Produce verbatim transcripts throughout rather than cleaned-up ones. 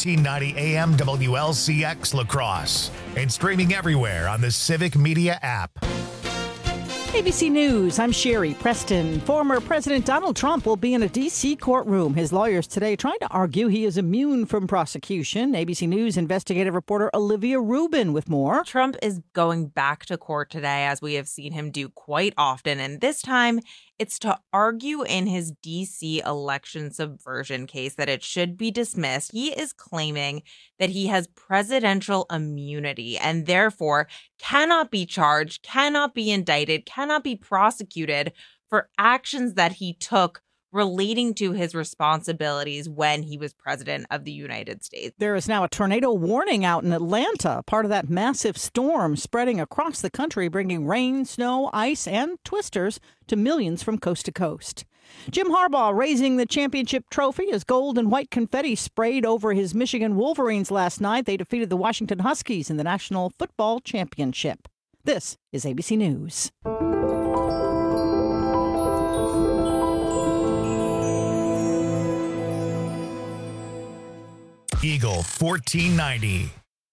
fourteen ninety A M W L C X La Crosse and streaming everywhere on the Civic Media app. A B C News, I'm Sherry Preston. Former President Donald Trump will be in a D C courtroom. His lawyers today trying to argue he is immune from prosecution. A B C News investigative reporter Olivia Rubin with more. Trump is going back to court today, as we have seen him do quite often. And this time, it's to argue in his D C election subversion case that it should be dismissed. He is claiming that he has presidential immunity and therefore cannot be charged, cannot be indicted, cannot be prosecuted for actions that he took relating to his responsibilities when he was president of the United States. There is now a tornado warning out in Atlanta, part of that massive storm spreading across the country, bringing rain, snow, ice, and twisters to millions from coast to coast. Jim Harbaugh raising the championship trophy as gold and white confetti sprayed over his Michigan Wolverines last night. They defeated the Washington Huskies in the National Football Championship. This is A B C News. Eagle fourteen ninety.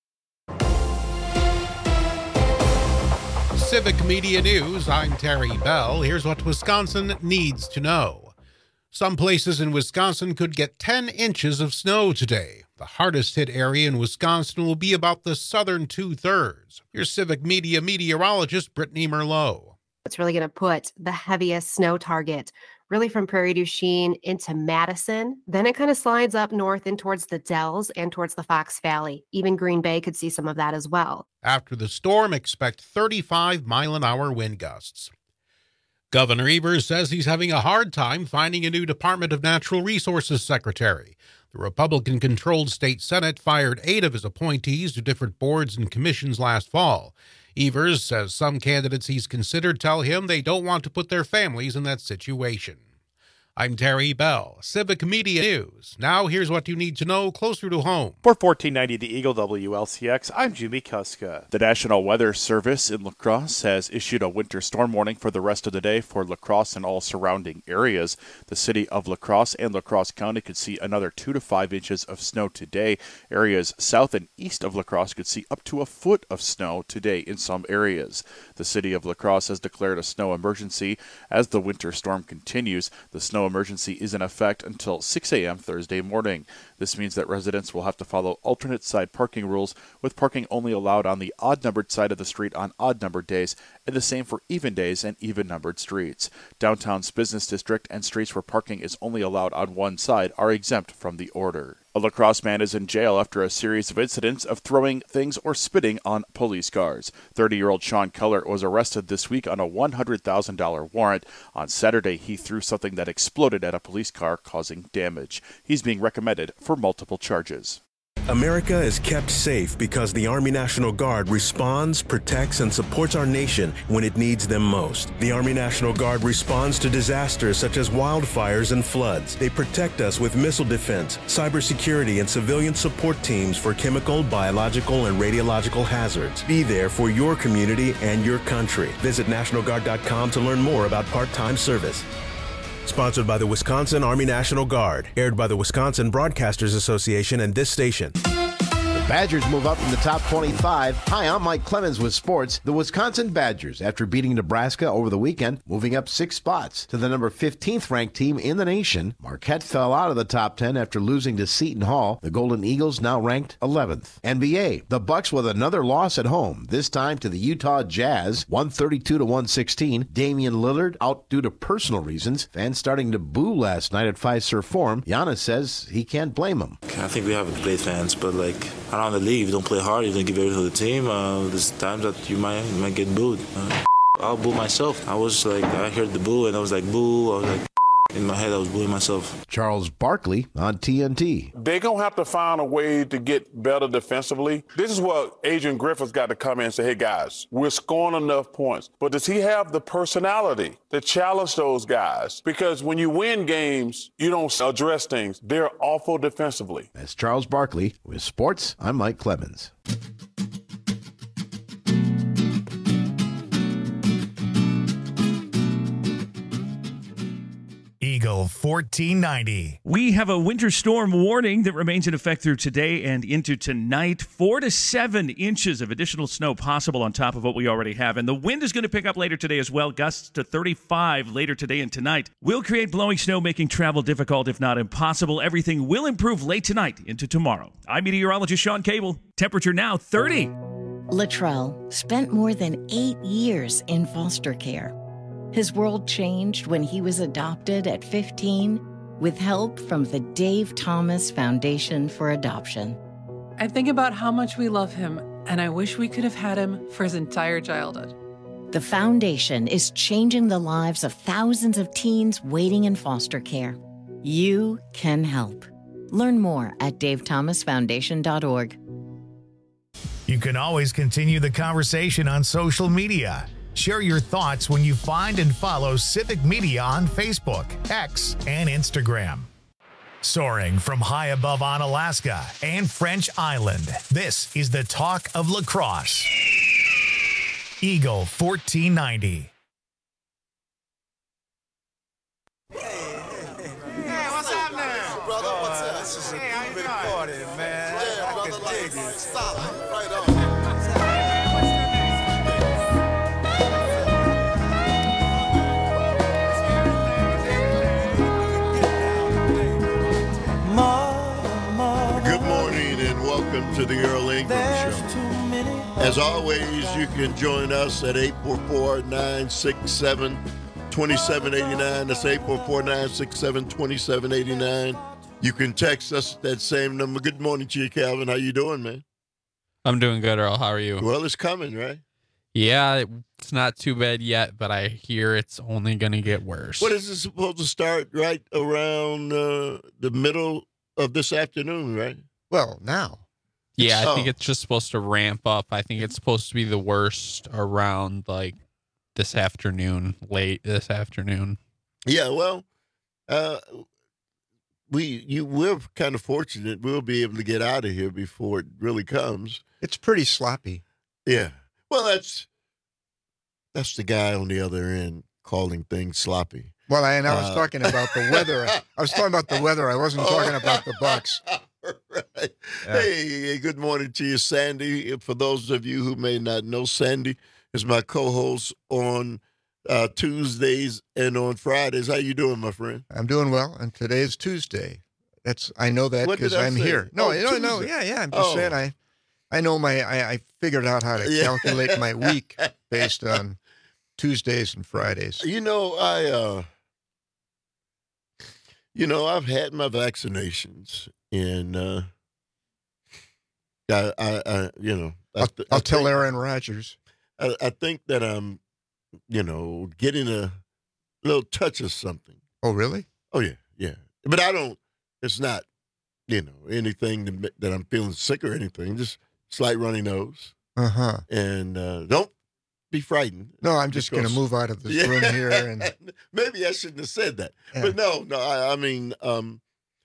Civic Media News, I'm Terry Bell. Here's what Wisconsin needs to know. Some places in Wisconsin could get ten inches of snow today. The hardest hit area in Wisconsin will be about the southern two-thirds. Here's Civic Media meteorologist Brittany Merlot. It's really going to put the heaviest snow target really from Prairie du Chien into Madison. Then it kind of slides up north and towards the Dells and towards the Fox Valley. Even Green Bay could see some of that as well. After the storm, expect thirty-five mile an hour wind gusts. Governor Evers says he's having a hard time finding a new Department of Natural Resources secretary. The Republican-controlled state Senate fired eight of his appointees to different boards and commissions last fall. Evers says some candidates he's considered tell him they don't want to put their families in that situation. I'm Terry Bell, Civic Media News. Now here's what you need to know closer to home. For fourteen ninety The Eagle W L C X, I'm Jimmy Kuska. The National Weather Service in La Crosse has issued a winter storm warning for the rest of the day for La Crosse and all surrounding areas. The city of La Crosse and La Crosse County could see another two to five inches of snow today. Areas south and east of La Crosse could see up to a foot of snow today in some areas. The city of La Crosse has declared a snow emergency as the winter storm continues. The snow emergency is in effect until six a.m. Thursday morning. This means that residents will have to follow alternate side parking rules, with parking only allowed on the odd-numbered side of the street on odd-numbered days, and the same for even days and even-numbered streets. Downtown's business district and streets where parking is only allowed on one side are exempt from the order. A La Crosse man is in jail after a series of incidents of throwing things or spitting on police cars. thirty-year-old Sean Keller was arrested this week on a one hundred thousand dollars warrant. On Saturday, he threw something that exploded at a police car, causing damage. He's being recommended for multiple charges. America is kept safe because the Army National Guard responds, protects, and supports our nation when it needs them most. The Army National Guard responds to disasters such as wildfires and floods. They protect us with missile defense, cybersecurity, and civilian support teams for chemical, biological, and radiological hazards. Be there for your community and your country. Visit National Guard dot com to learn more about part-time service. Sponsored by the Wisconsin Army National Guard. Aired by the Wisconsin Broadcasters Association and this station. The Badgers move up in the top twenty-five. Hi, I'm Mike Clemens with sports. The Wisconsin Badgers, after beating Nebraska over the weekend, moving up six spots to the number fifteenth ranked team in the nation. Marquette fell out of the top ten after losing to Seton Hall. The Golden Eagles now ranked eleventh. N B A, the Bucks with another loss at home, this time to the Utah Jazz, one thirty-two to one sixteen. Damian Lillard out due to personal reasons. Fans starting to boo last night at Fiserv Forum. Giannis says he can't blame them. I think we have great fans, but like around the league, you don't play hard, you don't give everything to the team. Uh, there's times that you might you might get booed. Uh, I'll boo myself. I was like, I heard the boo and I was like, boo. I was like, in my head, I was booing myself. Charles Barkley on T N T. They're going to have to find a way to get better defensively. This is what Adrian Griffith's got to come in and say, hey, guys, we're scoring enough points. But does he have the personality to challenge those guys? Because when you win games, you don't address things. They're awful defensively. That's Charles Barkley. With sports, I'm Mike Clemens. Eagle Eagle fourteen ninety. We have a winter storm warning that remains in effect through today and into tonight. Four to seven inches of additional snow possible on top of what we already have. And the wind is going to pick up later today as well. Gusts to thirty-five later today and tonight will create blowing snow, making travel difficult, if not impossible. Everything will improve late tonight into tomorrow. I'm meteorologist Sean Cable. Temperature now thirty. Latrell spent more than eight years in foster care. His world changed when he was adopted at fifteen with help from the Dave Thomas Foundation for Adoption. I think about how much we love him, and I wish we could have had him for his entire childhood. The foundation is changing the lives of thousands of teens waiting in foster care. You can help. Learn more at dave thomas foundation dot org. You can always continue the conversation on social media. Share your thoughts when you find and follow Civic Media on Facebook, X, and Instagram. Soaring from high above Onalaska and French Island, this is the talk of lacrosse. Eagle fourteen ninety. Hey, what's up now? Brother, what's up? This is a hey, good party, man. Yeah, I brother, like it. Solid. Right on. Good morning and welcome to the Earl Ingram Show. As always, you can join us at eight four four, nine six seven, two seven eight nine. That's eight four four, nine six seven, two seven eight nine. You can text us at that same number. Good morning to you, Calvin. How you doing, man? I'm doing good, Earl. How are you? Well, it's coming, right? Yeah, it's not too bad yet, but I hear it's only going to get worse. What is it supposed to start right around uh, the middle of this afternoon, right? Well, now. Yeah, I Oh. think it's just supposed to ramp up. I think it's supposed to be the worst around, like, this afternoon, late this afternoon. Yeah, well, uh, we you we're kind of fortunate. We'll be able to get out of here before it really comes. It's pretty sloppy. Yeah. Well, that's that's the guy on the other end calling things sloppy. Well, I, and I was Uh, talking about the weather. I was talking about the weather. I wasn't talking about the Bucks. Right. Hey, hey, good morning to you, Sandy. For those of you who may not know, Sandy is my co-host on uh, Tuesdays and on Fridays. How you doing, my friend? I'm doing well, and today is Tuesday. That's I know that What did because I I'm say? here. No, Oh, no, no. Tuesday. Yeah, yeah. I'm just Oh. saying I, I know my. I, I figured out how to Yeah. calculate my week based on Tuesdays and Fridays. You know, I, uh, you know, I've had my vaccinations, and uh, I, I, I, you know, I I'll, th- I I'll tell think- Aaron Rodgers. I, I think that I'm, you know, getting a little touch of something. Oh, really? Oh yeah, yeah. But I don't. It's not, you know, anything that, that I'm feeling sick or anything. Just slight runny nose, Uh huh. and uh, don't be frightened. No, I'm just going to because- move out of this Yeah. room here, and maybe I shouldn't have said that. Yeah. But no, no. I, I mean, um,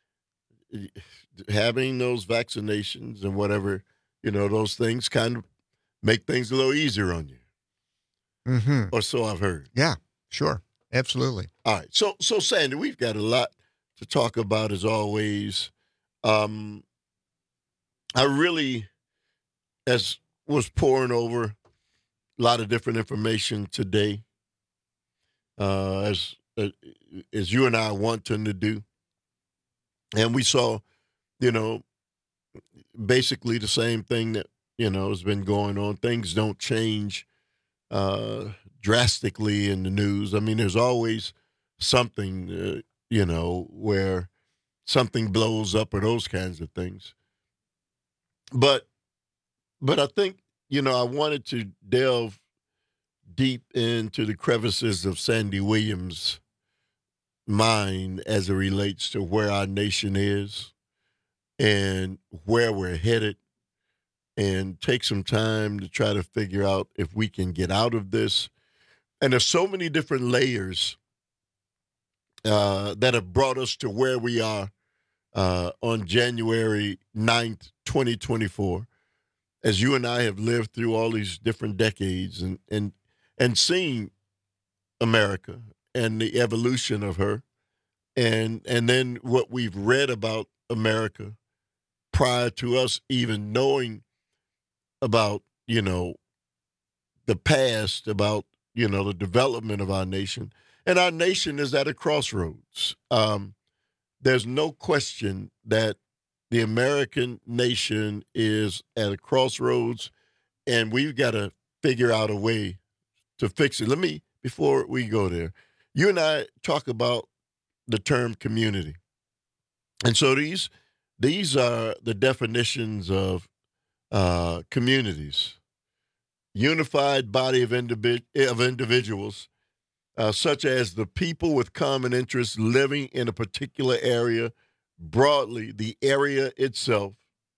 having those vaccinations and whatever, you know, those things kind of make things a little easier on you, mm-hmm. or so I've heard. Yeah, sure, absolutely. All right. So, so Sandy, we've got a lot to talk about as always. Um, I really, as was pouring over a lot of different information today, uh, as uh, as you and I are wanting to do, and we saw, you know, basically the same thing that you know has been going on. Things don't change uh, drastically in the news. I mean, there's always something, uh, you know, where something blows up or those kinds of things. But, but I think, you know, I wanted to delve deep into the crevices of Sandy Williams' mind as it relates to where our nation is and where we're headed, and take some time to try to figure out if we can get out of this. And there's so many different layers uh, that have brought us to where we are uh, on January ninth, twenty twenty-four, as you and I have lived through all these different decades and and and seen America and the evolution of her, and and then what we've read about America prior to us even knowing about, you know, the past, about, you know, the development of our nation. And our nation is at a crossroads. Um, there's no question that the American nation is at a crossroads, and we've got to figure out a way to fix it. Let me, before we go there, you and I talk about the term community. And so these these are the definitions of uh, communities. Unified body of, individ- of individuals, uh, such as the people with common interests living in a particular area, broadly, the area itself,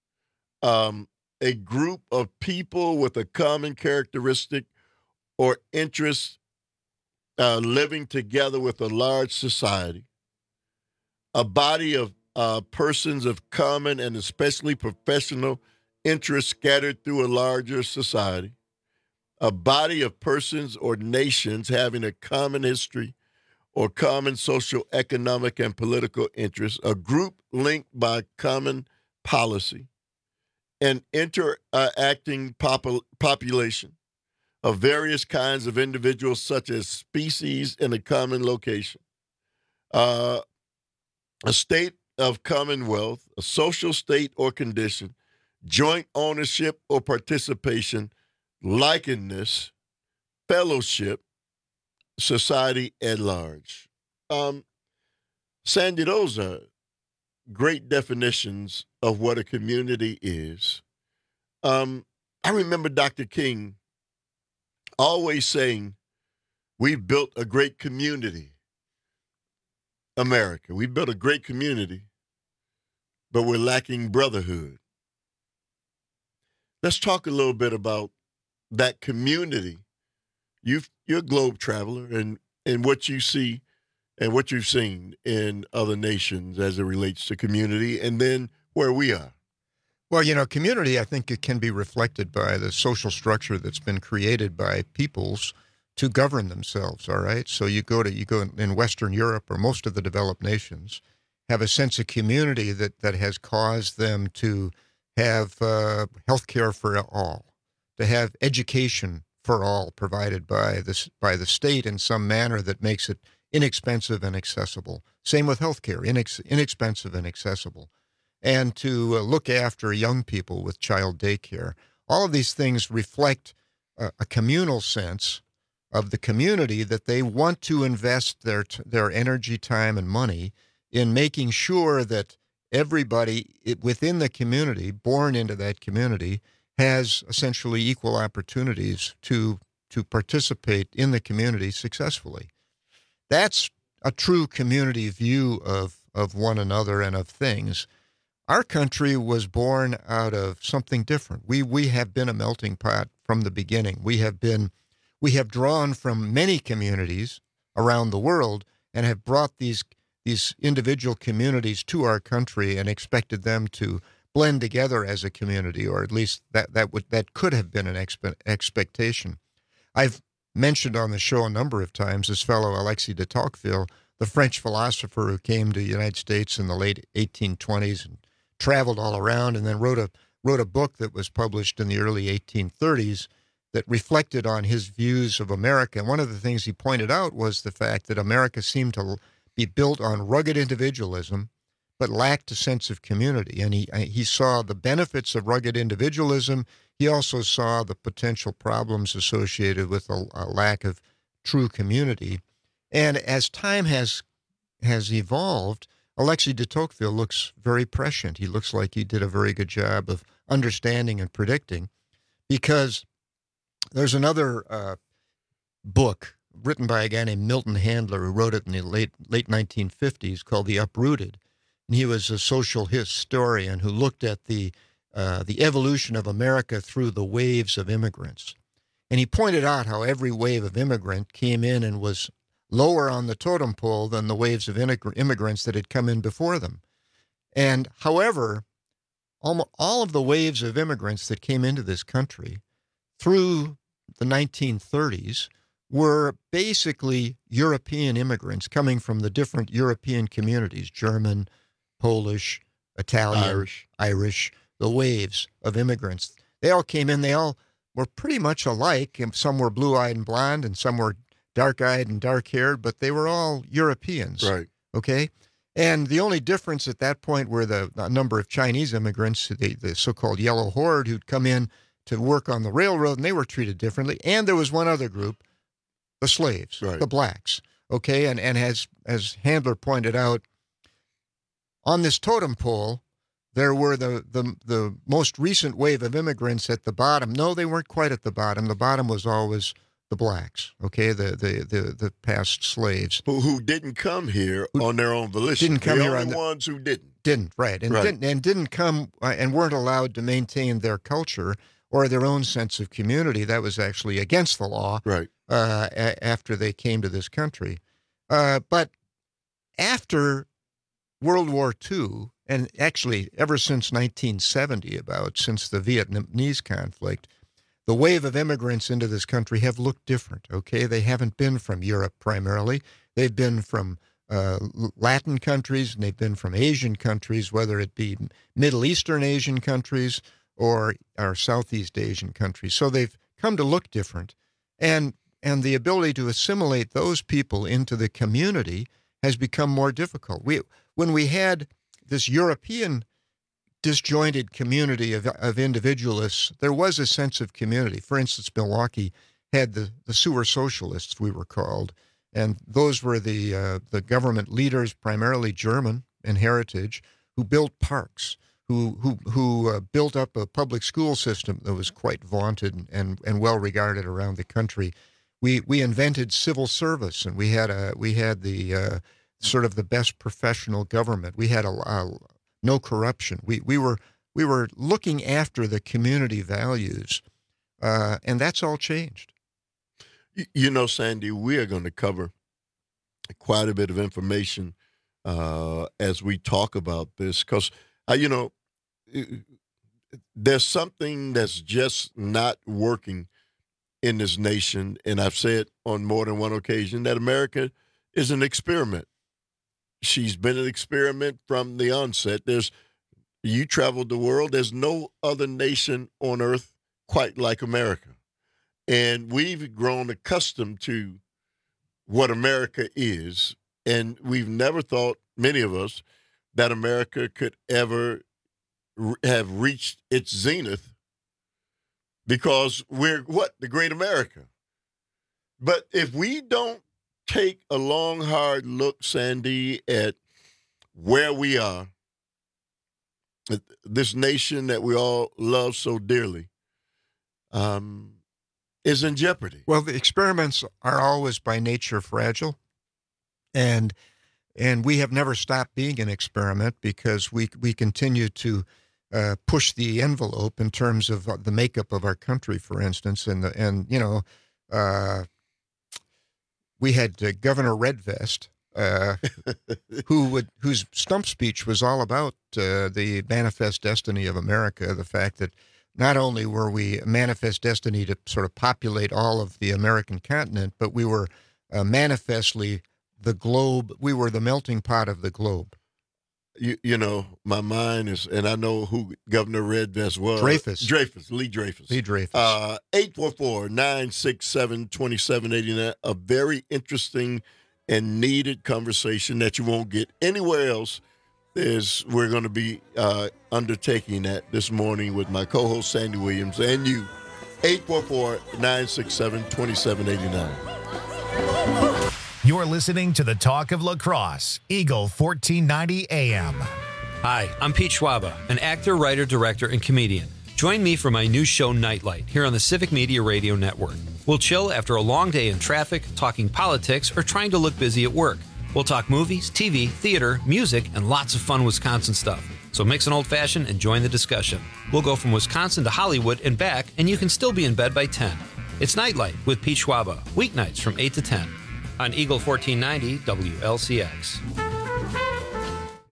um, a group of people with a common characteristic or interest uh, living together with a large society, a body of uh, persons of common and especially professional interests scattered through a larger society, a body of persons or nations having a common history or common social, economic, and political interests, a group linked by common policy, an interacting popul- population of various kinds of individuals such as species in a common location, uh, a state of commonwealth, a social state or condition, joint ownership or participation, likeness, fellowship, society at large. Um, Sandy, those are great definitions of what a community is. Um, I remember Doctor King always saying, we've built a great community, America. We built a great community, but we're lacking brotherhood. Let's talk a little bit about that community. You've, you're a globe traveler, and, and what you see and what you've seen in other nations as it relates to community, and then where we are. Well, you know, community, I think it can be reflected by the social structure that's been created by peoples to govern themselves, all right? So you go to, you go in, in Western Europe, or most of the developed nations, have a sense of community that, that has caused them to have uh, health care for all, to have education for all provided by this by the state in some manner that makes it inexpensive and accessible. Same with health care, inex- inexpensive and accessible. And to uh, look after young people with child daycare. All of these things reflect uh, a communal sense of the community that they want to invest their t- their energy, time, and money in making sure that everybody within the community, born into that community, has essentially equal opportunities to to participate in the community successfully. That's a true community view of, of one another and of things. Our country was born out of something different. We we have been a melting pot from the beginning. We have been we have drawn from many communities around the world and have brought these these individual communities to our country and expected them to blend together as a community, or at least that that would that could have been an expe- expectation. I've mentioned on the show a number of times this fellow Alexis de Tocqueville, the French philosopher who came to the United States in the late eighteen twenties and traveled all around, and then wrote a wrote a book that was published in the early eighteen thirties that reflected on his views of America. And one of the things he pointed out was the fact that America seemed to be built on rugged individualism, but lacked a sense of community. And he he saw the benefits of rugged individualism. He also saw the potential problems associated with a, a lack of true community. And as time has has evolved, Alexis de Tocqueville looks very prescient. He looks like he did a very good job of understanding and predicting, because there's another uh, book written by a guy named Milton Handler, who wrote it in the late late nineteen fifties, called The Uprooted. And he was a social historian who looked at the uh, the evolution of America through the waves of immigrants. And he pointed out how every wave of immigrant came in and was lower on the totem pole than the waves of immigrants that had come in before them. And however, almost all of the waves of immigrants that came into this country through the nineteen thirties were basically European immigrants coming from the different European communities, German, Polish, Italian, Irish. Irish, the waves of immigrants. They all came in, they all were pretty much alike. And some were blue-eyed and blonde, and some were dark-eyed and dark-haired, but they were all Europeans. Right. Okay? And the only difference at that point were the, the number of Chinese immigrants, the, the so-called Yellow Horde, who'd come in to work on the railroad, and they were treated differently. And there was one other group, the slaves, Right. the blacks. Okay? And, and as, as Handler pointed out, on this totem pole, there were the, the the most recent wave of immigrants at the bottom. No, they weren't quite at the bottom. The bottom was always the blacks, okay, the the the, the past slaves. Who, who didn't come here Who on their own volition. didn't come the here only on the- ones who didn't. Didn't, right. And, Right. Didn't, and didn't come uh, and weren't allowed to maintain their culture or their own sense of community. That was actually against the law Right. uh, a- after they came to this country. Uh, but after World War Two, and actually ever since nineteen seventy, about since the Vietnamese conflict, the wave of immigrants into this country have looked different, okay? They haven't been from Europe primarily. They've been from uh, Latin countries, and they've been from Asian countries, whether it be Middle Eastern Asian countries or, or Southeast Asian countries. So they've come to look different. And, and the ability to assimilate those people into the community has become more difficult. We, when we had this European disjointed community of, of individualists, there was a sense of community. For instance, Milwaukee had the, the sewer socialists, we were called, and those were the uh, the government leaders, primarily German in heritage, who built parks, who who who uh, built up a public school system that was quite vaunted and and well regarded around the country. We we invented civil service, and we had a we had the uh, sort of the best professional government. We had a, a no corruption. We we were we were looking after the community values, uh, and that's all changed. You know, Sandy, we are going to cover quite a bit of information uh, as we talk about this because, uh, you know, there's something that's just not working in this nation. And I've said on more than one occasion that America is an experiment. She's been an experiment from the onset. There's, you traveled the world. There's no other nation on earth quite like America. And we've grown accustomed to what America is. And we've never thought, many of us, that America could ever re- have reached its zenith because we're what? The great America. But if we don't take a long, hard look, Sandy, at where we are, this nation that we all love so dearly, um, is in jeopardy. Well, the experiments are always by nature fragile, and and we have never stopped being an experiment because we we continue to uh, push the envelope in terms of the makeup of our country, for instance, and the, and you know, uh, we had uh, Governor Redvest, uh, who would whose stump speech was all about uh, the manifest destiny of America, the fact that not only were we manifest destiny to sort of populate all of the American continent, but we were uh, manifestly the globe. We were the melting pot of the globe. You, you know, my mind is, and I know who Governor Redvest was. Dreyfus. Dreyfus, Lee Dreyfus. Lee Dreyfus. Uh, eight four four, nine six seven, two seven eight nine. A very interesting and needed conversation that you won't get anywhere else. Is we're going to be uh, undertaking that this morning with my co-host Sandy Williams and you. eight four four, nine six seven, two seven eight nine. You're listening to the Talk of La Crosse, Eagle fourteen ninety A M. Hi, I'm Pete Schwaba, an actor, writer, director, and comedian. Join me for my new show, Nightlight, here on the Civic Media Radio Network. We'll chill after a long day in traffic, talking politics, or trying to look busy at work. We'll talk movies, T V, theater, music, and lots of fun Wisconsin stuff. So mix an old-fashioned and join the discussion. We'll go from Wisconsin to Hollywood and back, and you can still be in bed by ten. It's Nightlight with Pete Schwaba, weeknights from eight to ten on Eagle fourteen ninety W L C X.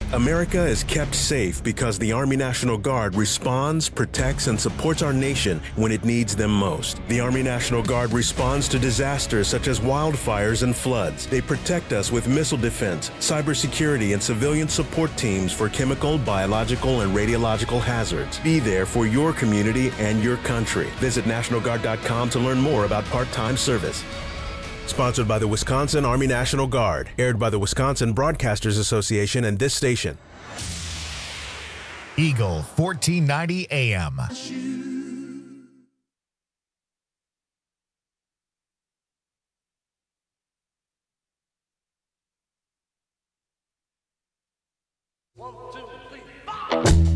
America is kept safe because the Army National Guard responds, protects, and supports our nation when it needs them most. The Army National Guard responds to disasters such as wildfires and floods. They protect us with missile defense, cybersecurity, and civilian support teams for chemical, biological, and radiological hazards. Be there for your community and your country. Visit National Guard dot com to learn more about part-time service. Sponsored by the Wisconsin Army National Guard. Aired by the Wisconsin Broadcasters Association and this station. Eagle fourteen ninety A M. One, two, three, four.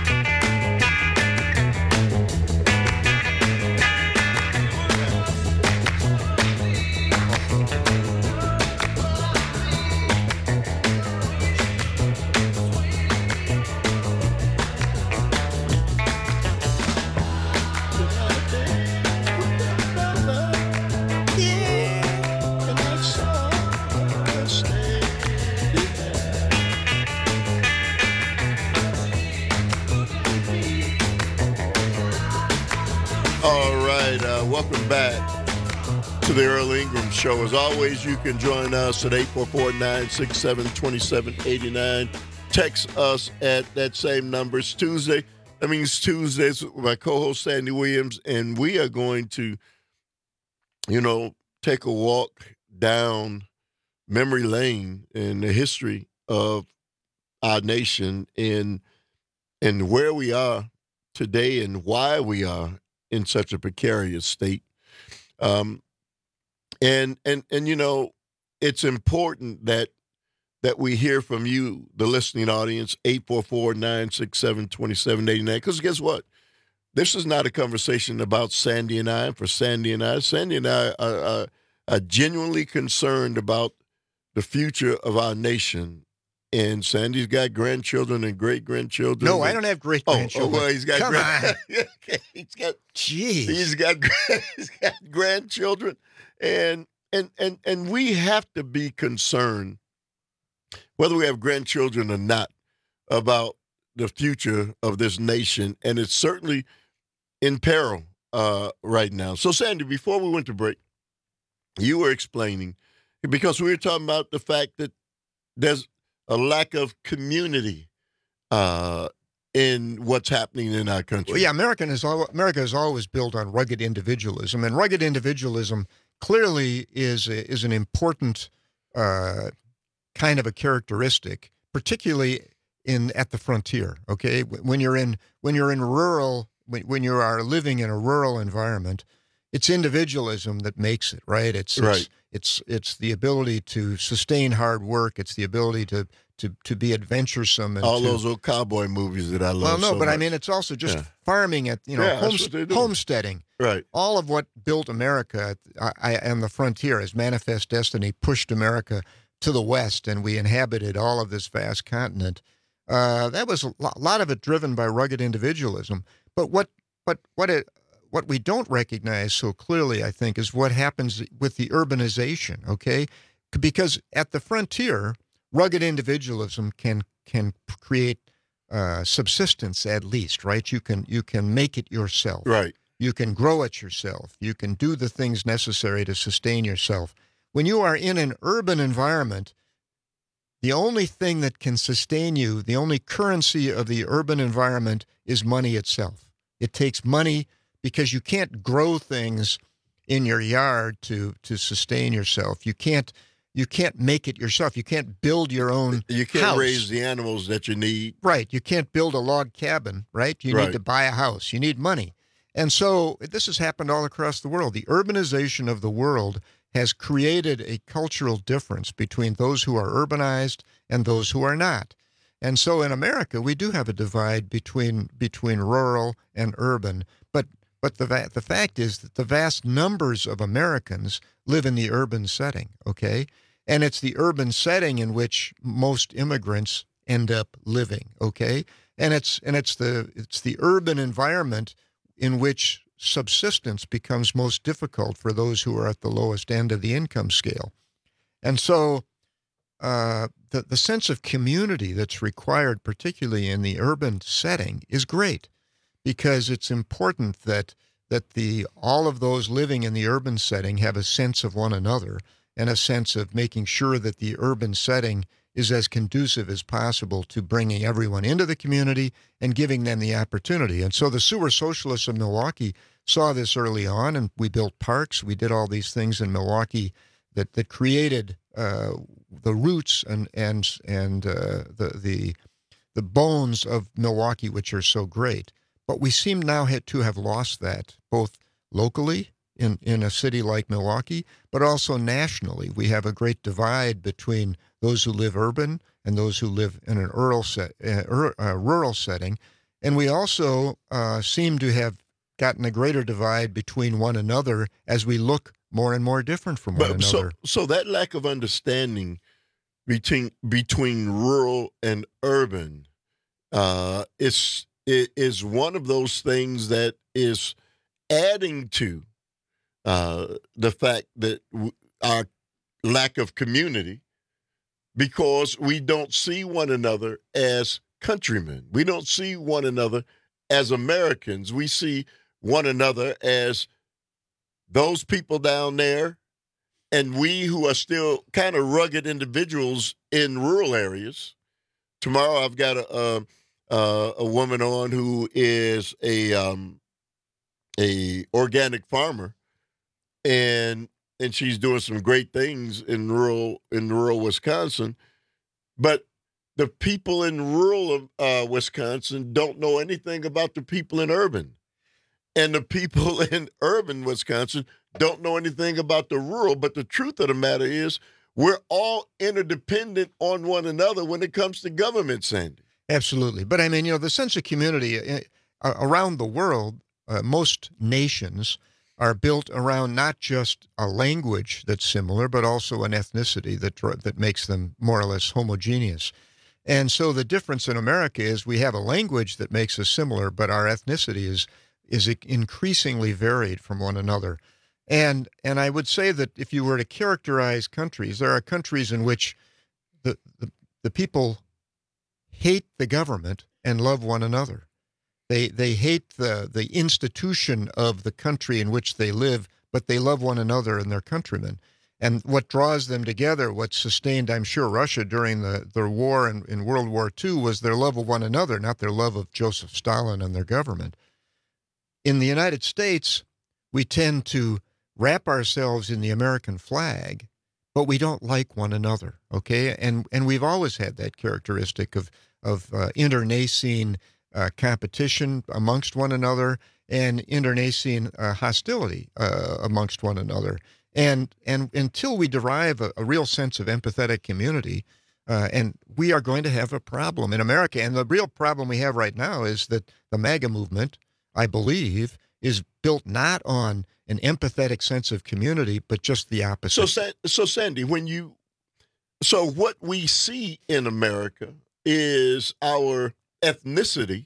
Welcome back to the Earl Ingram Show. As always, you can join us at eight four four, nine six seven, two seven eight nine. Text us at that same number. It's Tuesday. That means Tuesdays with my co-host Sandy Williams, and we are going to, you know, take a walk down memory lane in the history of our nation and and where we are today and why we are in such a precarious state. Um, and, and, and, you know, it's important that, that we hear from you, the listening audience, eight four four, nine six seven, two seven eight nine. Because guess what? This is not a conversation about Sandy and I. For Sandy and I, Sandy and I are, are, are genuinely concerned about the future of our nation. And Sandy's got grandchildren and great-grandchildren. No, I don't have great-grandchildren. Oh, oh well, he's got Come grand- on. he's got Jeez. He's got he's got grandchildren, and and and and we have to be concerned, whether we have grandchildren or not, about the future of this nation, and it's certainly in peril uh, right now. So, Sandy, before we went to break, you were explaining, because we were talking about the fact that there's a lack of community uh, in what's happening in our country. Well, yeah, American is all, America is always built on rugged individualism, and rugged individualism clearly is a, is an important uh, kind of a characteristic, particularly in at the frontier. Okay, when you're in when you're in rural when, when you are living in a rural environment, it's individualism that makes it right. It's right. It's, It's it's the ability to sustain hard work. It's the ability to to to be adventuresome. And all to, those old cowboy movies that I love. Well, no, so but much. I mean, it's also just Yeah. farming at you know Yeah, that's homes, what they do. homesteading. Right. All of what built America I, I, and the frontier, as Manifest Destiny pushed America to the west, and we inhabited all of this vast continent. Uh, that was a lot, lot of it driven by rugged individualism. But what but what it What we don't recognize so clearly, I think, is what happens with the urbanization, okay? Because at the frontier, rugged individualism can can create uh, subsistence at least, right? You can you can make it yourself. Right. You can grow it yourself. You can do the things necessary to sustain yourself. When you are in an urban environment, the only thing that can sustain you, the only currency of the urban environment is money itself. It takes money because you can't grow things in your yard to to sustain yourself. You can't you can't make it yourself. You can't build your own You can't house. raise the animals that you need. Right. You can't build a log cabin, right? You Right. need to buy a house. You need money. And so this has happened all across the world. The urbanization of the world has created a cultural difference between those who are urbanized and those who are not. And so in America, we do have a divide between between rural and urban. But but the va- the fact is that the vast numbers of Americans live in the urban setting, okay? And it's the urban setting in which most immigrants end up living, okay? And it's and it's the it's the urban environment in which subsistence becomes most difficult for those who are at the lowest end of the income scale. And so uh, the, the sense of community that's required, particularly in the urban setting, is great, because it's important that that the all of those living in the urban setting have a sense of one another and a sense of making sure that the urban setting is as conducive as possible to bringing everyone into the community and giving them the opportunity. And so the sewer socialists of Milwaukee saw this early on, and we built parks. We did all these things in Milwaukee that that created uh, the roots and and and uh, the the the bones of Milwaukee, which are so great. But we seem now to have lost that, both locally in, in a city like Milwaukee, but also nationally. We have a great divide between those who live urban and those who live in an rural, set, uh, uh, rural setting. And we also uh, seem to have gotten a greater divide between one another as we look more and more different from one but, another. So, so that lack of understanding between between rural and urban uh, is it is one of those things that is adding to uh, the fact that w- our lack of community, because we don't see one another as countrymen. We don't see one another as Americans. We see one another as those people down there, and we who are still kind of rugged individuals in rural areas. Tomorrow I've got a a, a, a woman on who is a um, a organic farmer, and and she's doing some great things in rural in rural Wisconsin, but the people in rural uh, Wisconsin don't know anything about the people in urban. And the people in urban Wisconsin don't know anything about the rural. But the truth of the matter is we're all interdependent on one another when it comes to government, Sandy. Absolutely. But I mean, you know, the sense of community uh, around the world, uh, most nations are built around not just a language that's similar, but also an ethnicity that that makes them more or less homogeneous. And so the difference in America is we have a language that makes us similar, but our ethnicity is is increasingly varied from one another. And and I would say that if you were to characterize countries, there are countries in which the the, the people hate the government and love one another. They they hate the, the institution of the country in which they live, but they love one another and their countrymen. And what draws them together, what sustained, I'm sure, Russia during the, the war in, in World War Two was their love of one another, not their love of Joseph Stalin and their government. In the United States, we tend to wrap ourselves in the American flag, but we don't like one another, okay? And and we've always had that characteristic of, of uh, internecine uh, competition amongst one another and internecine uh, hostility uh, amongst one another. And and until we derive a, a real sense of empathetic community, uh, and we are going to have a problem in America. And the real problem we have right now is that the MAGA movement, I believe, is built not on an empathetic sense of community, but just the opposite. So, so Sandy, when you, so what we see in America is our ethnicity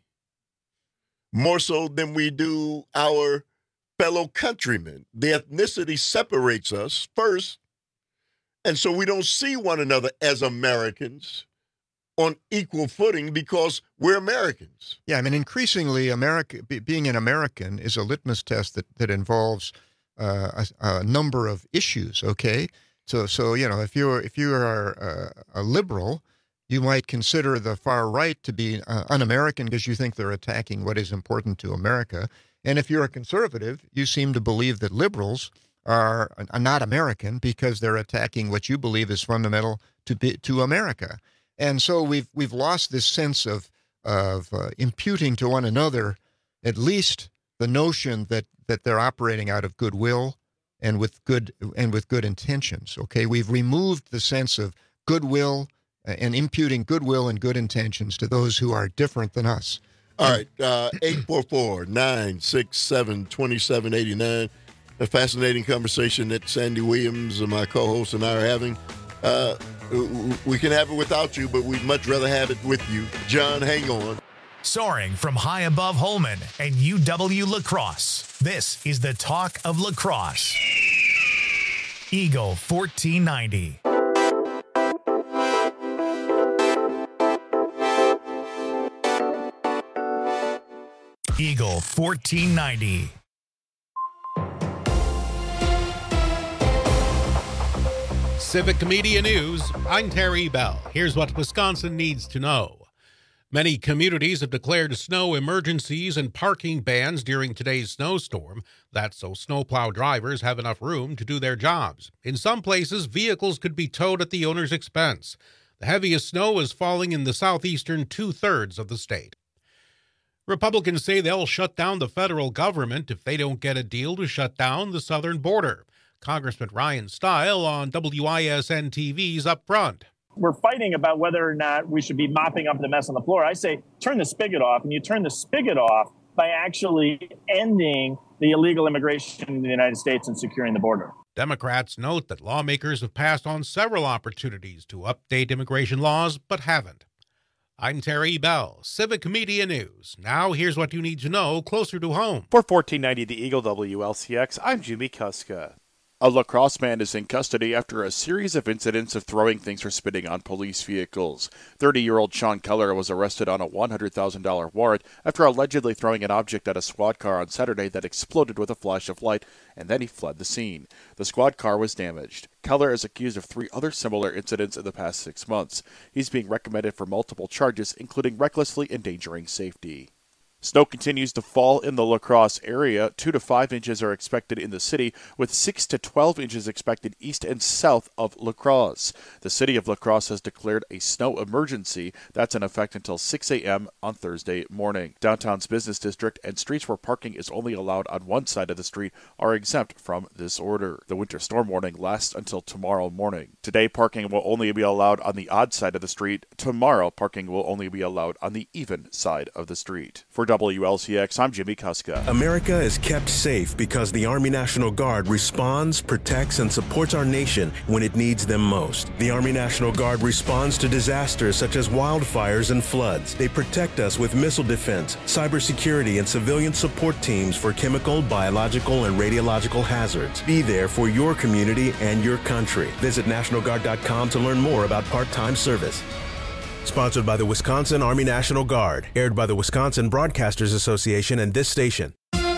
more so than we do our fellow countrymen. The ethnicity separates us first, and so we don't see one another as Americans on equal footing because we're Americans. Yeah, I mean, increasingly, America be, being an American is a litmus test that that involves uh, a, a number of issues. Okay, so so you know, if you're if you are a, a liberal, you might consider the far right to be uh, un-American because you think they're attacking what is important to America. And if you're a conservative, you seem to believe that liberals are, are not American because they're attacking what you believe is fundamental to be, to America. And so we've we've lost this sense of of uh, imputing to one another at least the notion that that they're operating out of goodwill and with good and with good intentions. Okay, we've removed the sense of goodwill and imputing goodwill and good intentions to those who are different than us. All right, uh, eight four four, nine six seven, two seven eight nine. A fascinating conversation that Sandy Williams, my co-host, and I are having. Uh, we can have it without you, but we'd much rather have it with you. John, hang on. Soaring from high above Holman and U W-La Crosse, this is the Talk of La Crosse. Eagle fourteen ninety. Eagle fourteen ninety. Civic Media News, I'm Terry Bell. Here's what Wisconsin needs to know. Many communities have declared snow emergencies and parking bans during today's snowstorm. That's so snowplow drivers have enough room to do their jobs. In some places, vehicles could be towed at the owner's expense. The heaviest snow is falling in the southeastern two-thirds of the state. Republicans say they'll shut down the federal government if they don't get a deal to shut down the southern border. Congressman Ryan Steil on W I S N T V's Up Front. We're fighting about whether or not we should be mopping up the mess on the floor. I say turn the spigot off, and you turn the spigot off by actually ending the illegal immigration in the United States and securing the border. Democrats note that lawmakers have passed on several opportunities to update immigration laws, but haven't. I'm Terry Bell, Civic Media News. Now here's what you need to know closer to home. For fourteen ninety The Eagle W L C X, I'm Jimmy Kuska. A La Crosse man is in custody after a series of incidents of throwing things or spitting on police vehicles. thirty-year-old Sean Keller was arrested on a one hundred thousand dollars warrant after allegedly throwing an object at a squad car on Saturday that exploded with a flash of light, and then he fled the scene. The squad car was damaged. Keller is accused of three other similar incidents in the past six months. He's being recommended for multiple charges, including recklessly endangering safety. Snow continues to fall in the La Crosse area. Two to five inches are expected in the city, with six to twelve inches expected east and south of La Crosse. The city of La Crosse has declared a snow emergency. That's in effect until six a.m. on Thursday morning. Downtown's business district and streets where parking is only allowed on one side of the street are exempt from this order. The winter storm warning lasts until tomorrow morning. Today, parking will only be allowed on the odd side of the street. Tomorrow, parking will only be allowed on the even side of the street. For W L C X, I'm Jimmy Kuska. America is kept safe because the Army National Guard responds, protects, and supports our nation when it needs them most. The Army National Guard responds to disasters such as wildfires and floods. They protect us with missile defense, cybersecurity, and civilian support teams for chemical, biological, and radiological hazards. Be there for your community and your country. Visit National Guard dot com to learn more about part-time service. Sponsored by the Wisconsin Army National Guard. Aired by the Wisconsin Broadcasters Association and this station.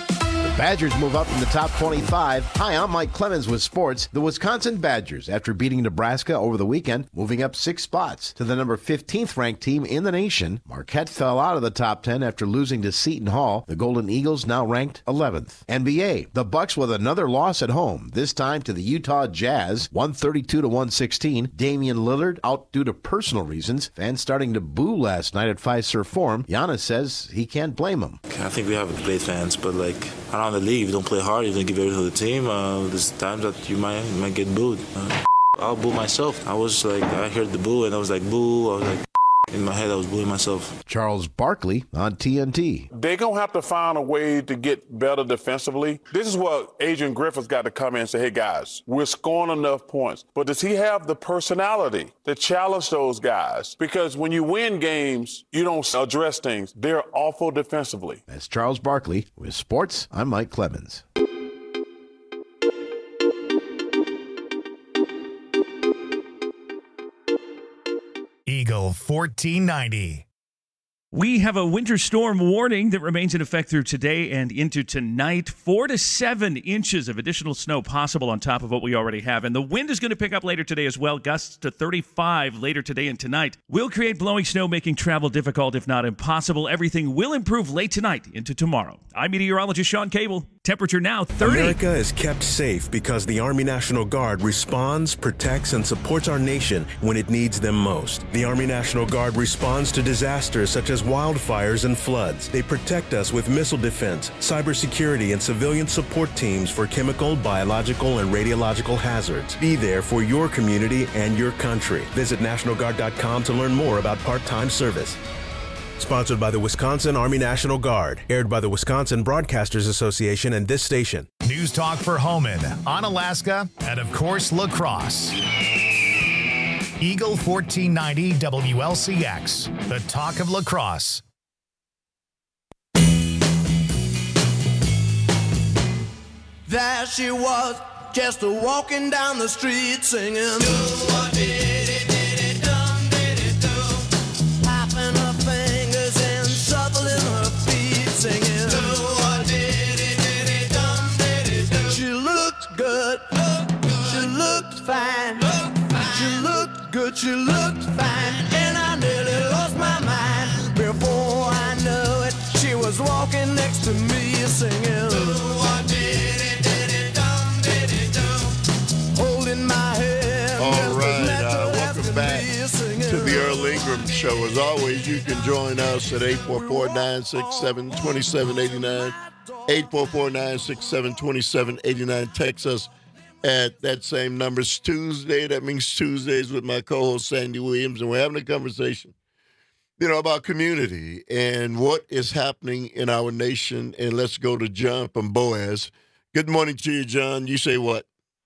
Badgers move up in the top twenty-five. Hi, I'm Mike Clemens with sports. The Wisconsin Badgers, after beating Nebraska over the weekend, moving up six spots to the number fifteenth ranked team in the nation. Marquette fell out of the top ten after losing to Seton Hall. The Golden Eagles now ranked eleventh. N B A, the Bucks with another loss at home, this time to the Utah Jazz, one thirty-two to one sixteen. Damian Lillard out due to personal reasons. Fans starting to boo last night at Fiserv Forum. Giannis says he can't blame him. I think we have great fans, but like around the league, you don't play hard, you don't give everything to the team. Uh, there's times that you might you might get booed. Uh, I'll boo myself. I was like, I heard the boo and I was like, boo. I was like, in my head, I was booing myself. Charles Barkley on T N T. They're going to have to find a way to get better defensively. This is where Adrian Griffith's got to come in and say, hey, guys, we're scoring enough points. But does he have the personality to challenge those guys? Because when you win games, you don't address things. They're awful defensively. That's Charles Barkley. With sports, I'm Mike Clemens. Eagle fourteen ninety. We have a winter storm warning that remains in effect through today and into tonight. Four to seven inches of additional snow possible on top of what we already have. And the wind is going to pick up later today as well. Gusts to thirty-five later today and tonight will create blowing snow, making travel difficult, if not impossible. Everything will improve late tonight into tomorrow. I'm meteorologist Sean Cable. Temperature now thirty. America is kept safe because the Army National Guard responds, protects, and supports our nation when it needs them most. The Army National Guard responds to disasters such as wildfires and floods. They protect us with missile defense, cybersecurity, and civilian support teams for chemical, biological, and radiological hazards. Be there for your community and your country. Visit National Guard dot com to learn more about part-time service. Sponsored by the Wisconsin Army National Guard. Aired by the Wisconsin Broadcasters Association and this station. News Talk for Homan, Onalaska, and of course, La Crosse. Eagle fourteen ninety W L C X, the talk of La Crosse. There she was, just a walking down the street singing. Do what did it, did it, dum, did it, do. Popping her fingers and shuffling her feet singing. she looked fine, and I nearly lost my mind. Before I knew it, she was walking next to me singing. Holding my hand. All right, uh, welcome back to the Earl Ingram Show. As always, you can join us at eight four four, nine six seven, two seven eight nine. eight four four, nine six seven, two seven eight nine. Text us at that same number. It's Tuesday. That means Tuesdays with my co-host, Sandy Williams, and we're having a conversation, you know, about community and what is happening in our nation. And let's go to John from Boaz. Good morning to you, John. You say what?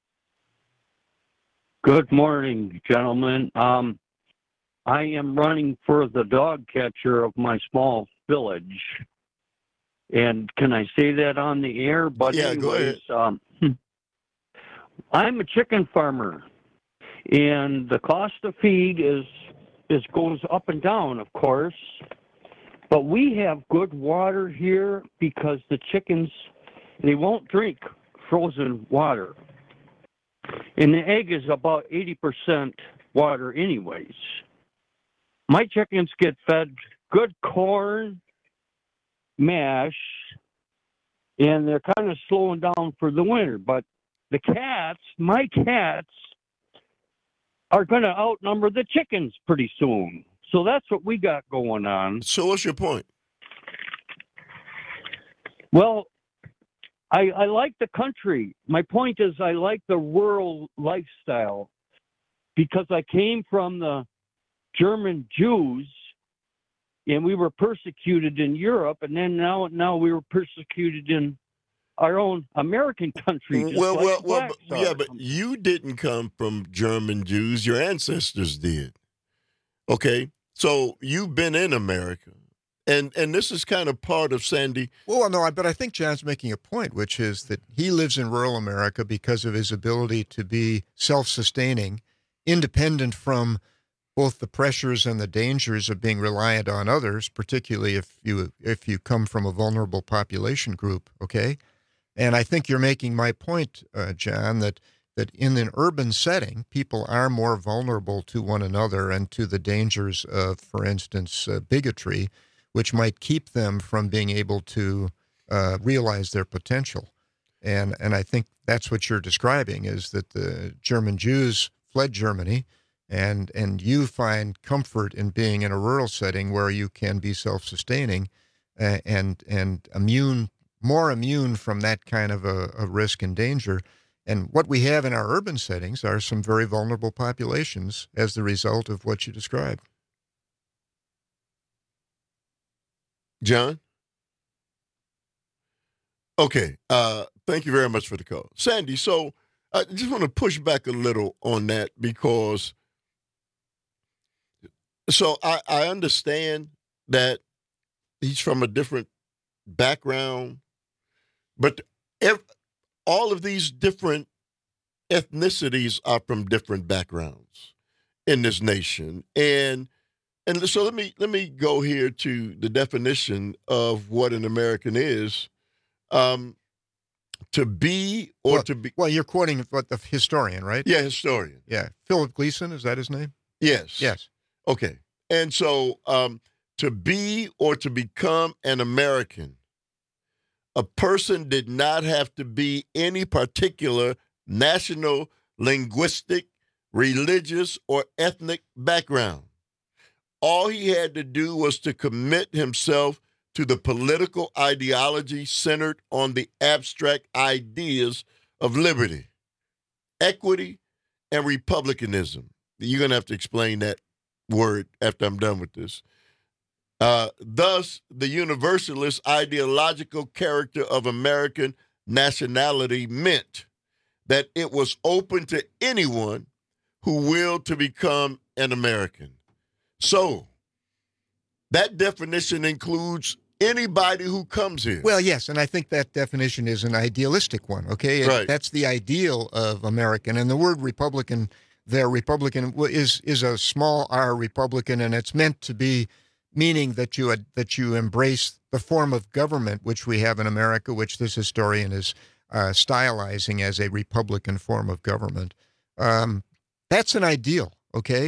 Good morning, gentlemen. Um, I am running for the dog catcher of my small village. And can I say that on the air? But yeah, anyways, go ahead. Um, I'm a chicken farmer, and the cost of feed is is goes up and down, of course. But we have good water here because the chickens, they won't drink frozen water. And the egg is about eighty percent water anyways. My chickens get fed good corn, mash, and they're kind of slowing down for the winter. But the cats, my cats, are going to outnumber the chickens pretty soon. So that's what we got going on. So what's your point? Well, I, I like the country. My point is I like the rural lifestyle because I came from the German Jews, and we were persecuted in Europe, and then now now we were persecuted in our own American country. Just Well, like well, the well, blacks but, are. yeah, but you didn't come from German Jews. Your ancestors did. Okay, so you've been in America, and and this is kind of part of Sandy. Well, no, I- but I think John's making a point, which is that he lives in rural America because of his ability to be self-sustaining, independent from both the pressures and the dangers of being reliant on others, particularly if you if you come from a vulnerable population group. Okay. And I think you're making my point, uh, John, that that in an urban setting, people are more vulnerable to one another and to the dangers of, for instance, uh, bigotry, which might keep them from being able to uh, realize their potential. And and I think that's what you're describing, is that the German Jews fled Germany, and and you find comfort in being in a rural setting where you can be self-sustaining uh, and and immune. more immune from that kind of a, a risk and danger. And what we have in our urban settings are some very vulnerable populations as the result of what you described. John? Okay. Uh, thank you very much for the call. Sandy, so I just want to push back a little on that because so I, I understand that he's from a different background, but ev- all of these different ethnicities are from different backgrounds in this nation. And and so let me let me go here to the definition of what an American is. Um, to be or well, to be. Well, you're quoting what the historian, right? Yeah, historian. Yeah, Philip Gleason, is that his name? Yes. Yes. Okay. And so um, to be or to become an American, a person did not have to be any particular national, linguistic, religious, or ethnic background. All he had to do was to commit himself to the political ideology centered on the abstract ideas of liberty, equity, and republicanism. You're going to have to explain that word after I'm done with this. Uh, thus, the universalist ideological character of American nationality meant that it was open to anyone who willed to become an American. So, that definition includes anybody who comes here. Well, yes, and I think that definition is an idealistic one, okay? It, Right. That's the ideal of American. And the word Republican there, Republican, is is a small r Republican, and it's meant to be meaning that you that you embrace the form of government which we have in America, which this historian is uh, stylizing as a Republican form of government. Um, that's an ideal, okay?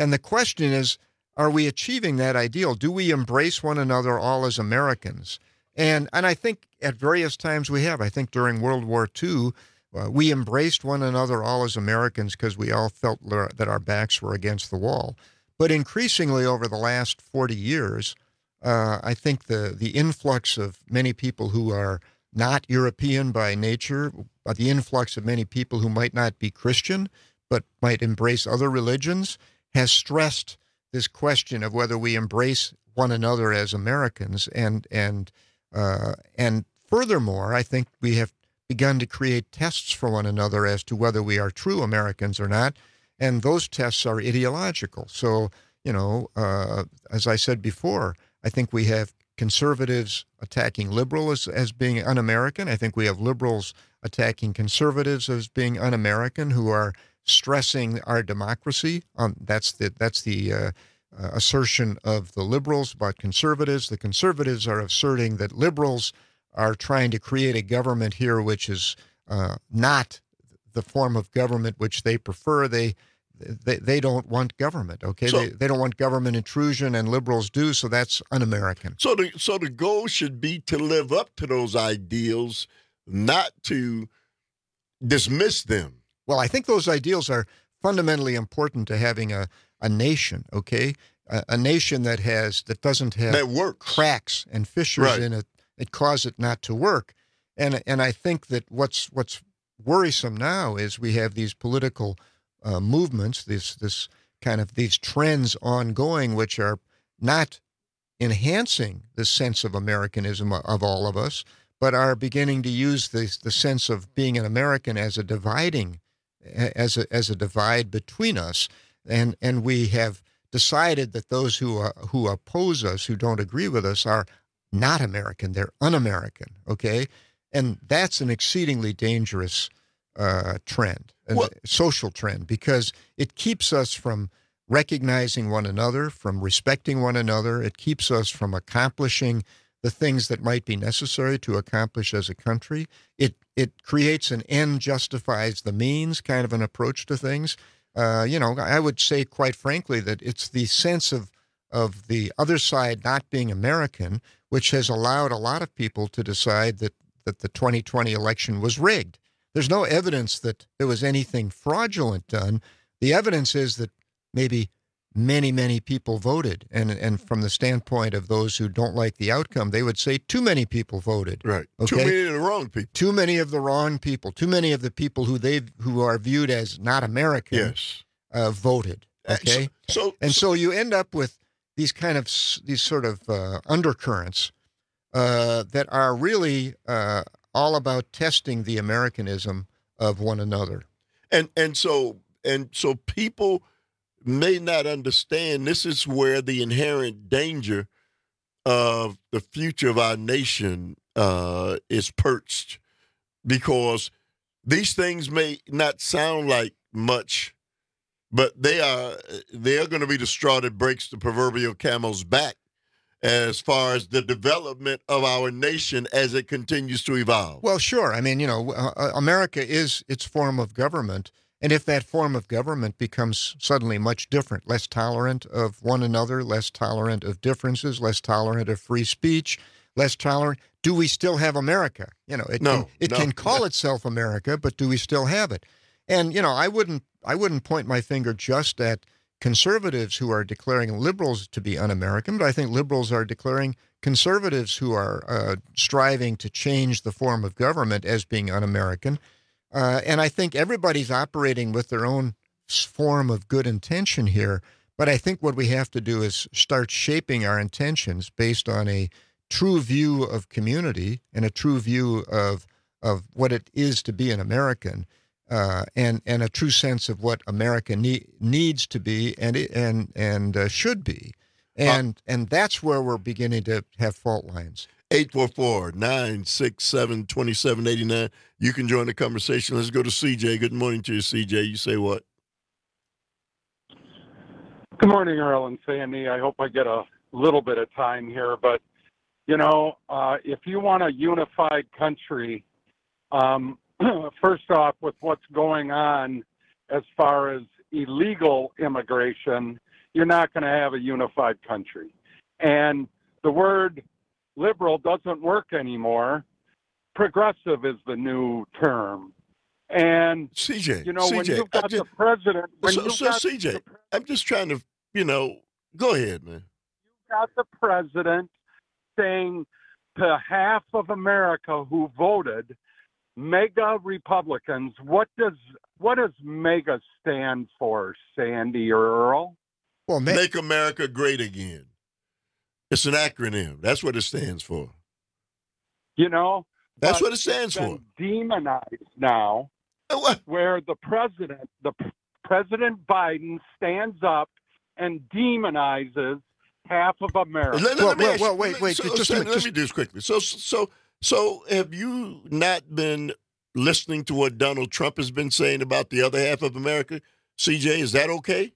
And the question is, are we achieving that ideal? Do we embrace one another all as Americans? And and I think at various times we have. I think during World War Two, uh, we embraced one another all as Americans because we all felt that our backs were against the wall. But increasingly over the last forty years, uh, I think the, the influx of many people who are not European by nature, uh, the influx of many people who might not be Christian but might embrace other religions, has stressed this question of whether we embrace one another as Americans. And and uh, and furthermore, I think we have begun to create tests for one another as to whether we are true Americans or not. And those tests are ideological. So, you know, uh, as I said before, I think we have conservatives attacking liberals as, as being un-American. I think we have liberals attacking conservatives as being un-American, who are stressing our democracy. Um, that's the that's the uh, uh, assertion of the liberals about conservatives. The conservatives are asserting that liberals are trying to create a government here which is uh, not the form of government which they prefer. They they, they don't want government, okay? So, they, they don't want government intrusion, and liberals do, so that's un-American. So the, so the goal should be to live up to those ideals, not to dismiss them. Well, I think those ideals are fundamentally important to having a, a nation, okay? A, a nation that has that doesn't have that works. cracks and fissures Right. in it that cause it not to work. And and I think that what's what's worrisome now is we have these political uh, movements, this this kind of these trends ongoing, which are not enhancing the sense of Americanism of all of us, but are beginning to use this the sense of being an American as a dividing, as a as a divide between us, and and we have decided that those who are, who oppose us, who don't agree with us, are not American. They're un-American. Okay, and that's an exceedingly dangerous uh, trend, a What? social trend, because it keeps us from recognizing one another, from respecting one another. It keeps us from accomplishing the things that might be necessary to accomplish as a country. It it creates an end justifies the means kind of an approach to things. Uh, you know, I would say quite frankly that it's the sense of of the other side not being American which has allowed a lot of people to decide that that the twenty twenty election was rigged. There's no evidence that there was anything fraudulent done. The evidence is that maybe many, many people voted. And and from the standpoint of those who don't like the outcome, they would say too many people voted. Right. Okay? Too many of the wrong people. Too many of the wrong people. Too many of the people who they who are viewed as not American Yes. uh, voted. Okay. So, so and so you end up with these kind of s- these sort of uh, undercurrents uh, that are really uh, all about testing the Americanism of one another. And and so and so people may not understand this is where the inherent danger of the future of our nation uh, is perched, because these things may not sound like much, but they are they are going to be the straw that breaks the proverbial camel's back as far as the development of our nation as it continues to evolve. Well, sure. I mean, you know, uh, America is its form of government. And if that form of government becomes suddenly much different, less tolerant of one another, less tolerant of differences, less tolerant of free speech, less tolerant, do we still have America? You know, it, No, can, it no. can call itself America, but do we still have it? And, you know, I wouldn't I wouldn't point my finger just at conservatives who are declaring liberals to be un-American, but I think liberals are declaring conservatives who are uh, striving to change the form of government as being un-American. Uh, and I think everybody's operating with their own s- form of good intention here. But I think what we have to do is start shaping our intentions based on a true view of community and a true view of of what it is to be an American, uh, and and a true sense of what America ne- needs to be and it- and and uh, should be, and and that's where we're beginning to have fault lines. eight four four, nine six seven, two seven eight nine. You can join the conversation. Let's go to C J. Good morning to you, C J. You say what? Good morning, Earl and Sandy. I hope I get a little bit of time here. But, you know, uh, if you want a unified country, um, first off, with what's going on as far as illegal immigration, you're not going to have a unified country. And the word liberal doesn't work anymore. Progressive is the new term. And C J, you know, C J, when you've got just, the president, when so, you've so got C J, the, I'm just trying to, you know, go ahead, man. you've got the president saying to half of America who voted, MAGA Republicans, what does what does MAGA stand for, Sandy or Earl? Well, ma- Make America Great Again. It's an acronym. That's what it stands for. You know, That's but what it stands it's for. been demonized now, where the president, the President Biden, stands up and demonizes half of America. Let, let, well, let me well, ask well, you- wait, let- wait. So, just so a minute, let just, me do this quickly. So, so, so, have you not been listening to what Donald Trump has been saying about the other half of America? C J, is that okay?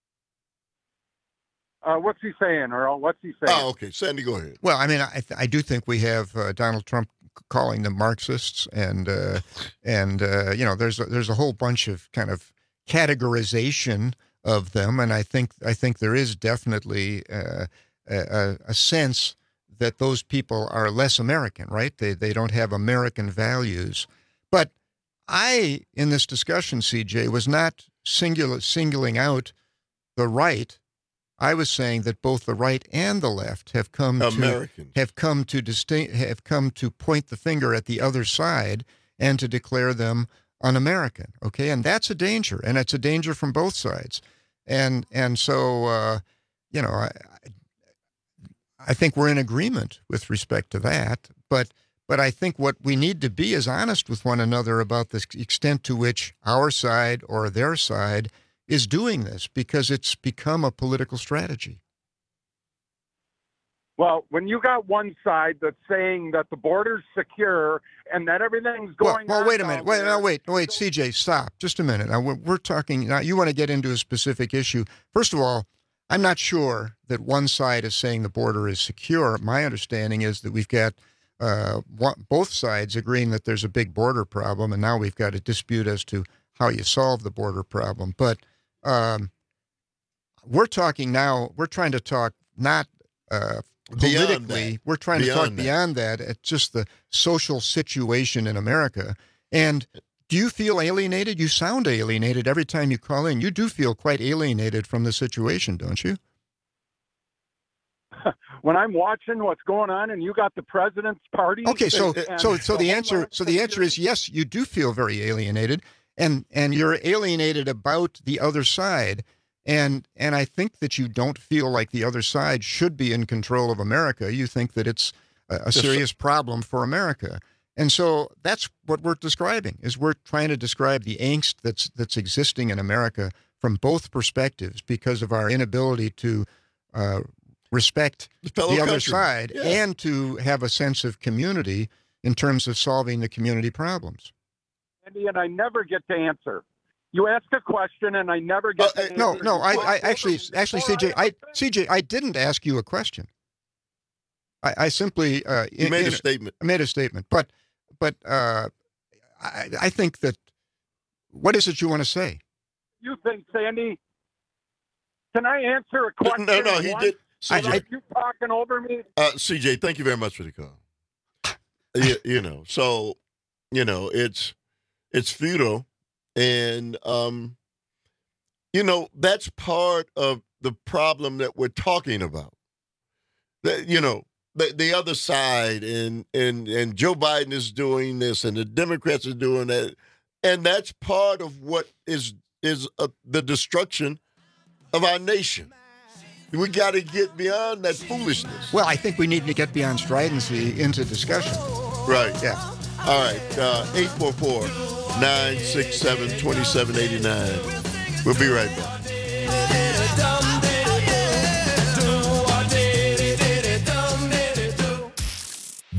Uh, what's he saying, Earl? What's he saying? Oh, okay. Sandy, go ahead. Well, I mean, I, th- I do think we have uh, Donald Trump calling them Marxists, and uh, and uh, you know, there's a, there's a whole bunch of kind of categorization of them, and I think I think there is definitely uh, a, a sense that those people are less American, right? They they don't have American values. But I, in this discussion, C J, was not singular singling out the right. I was saying that both the right and the left have come Americans. to have come to distinct have come to point the finger at the other side and to declare them un-American. Okay, and that's a danger, and it's a danger from both sides. And and so uh, you know, I I think we're in agreement with respect to that. But but I think what we need to be is honest with one another about the extent to which our side or their side is doing this, because it's become a political strategy. Well, when you got one side that's saying that the border's secure and that everything's Well, going well on wait a down minute. Wait, there, no, wait, wait, C J, stop. Just a minute. Now, we're, we're talking, now you want to get into a specific issue. First of all, I'm not sure that one side is saying the border is secure. My understanding is that we've got uh, one, both sides agreeing that there's a big border problem, and now we've got a dispute as to how you solve the border problem. But um, we're talking now, we're trying to talk not uh, politically, we're trying Beyond to talk that. beyond that at just the social situation in America. And do you feel alienated? You sound alienated every time you call in. You do feel quite alienated from the situation, don't you? when I'm watching what's going on and you got the president's party. Okay, so and so so the answer Homeland so the answer is yes, you do feel very alienated, and and you're alienated about the other side, and and I think that you don't feel like the other side should be in control of America. You think that it's a, a serious problem for America, and so that's what we're describing. Is we're trying to describe the angst that's that's existing in America from both perspectives because of our inability to uh, respect The the, fellow other countrymen. side Yeah. and to have a sense of community in terms of solving the community problems. Andy, and I never get to answer. You ask a question and I never get to No, answer. no, I, You I put- actually, actually, C J, I, C J, I didn't ask you a question. I, I simply uh, You in- made a in- statement. I made a statement, but, but uh, I, I think that what is it you want to say? You think, Sandy? Can I answer a question? No, no, he once did. C J. without you talking over me? Uh, C J, thank you very much for the call. you, you know, so you know it's it's futile, and um, you know that's part of the problem that we're talking about. That you know the the other side, and and and Joe Biden is doing this, and the Democrats are doing that, and that's part of what is is uh, the destruction of our nation. We got to get beyond that foolishness. Well, I think we need to get beyond stridency into discussion. Right. Yeah. All right. Uh, eight four four, nine six seven, two seven eight nine. We'll be right back.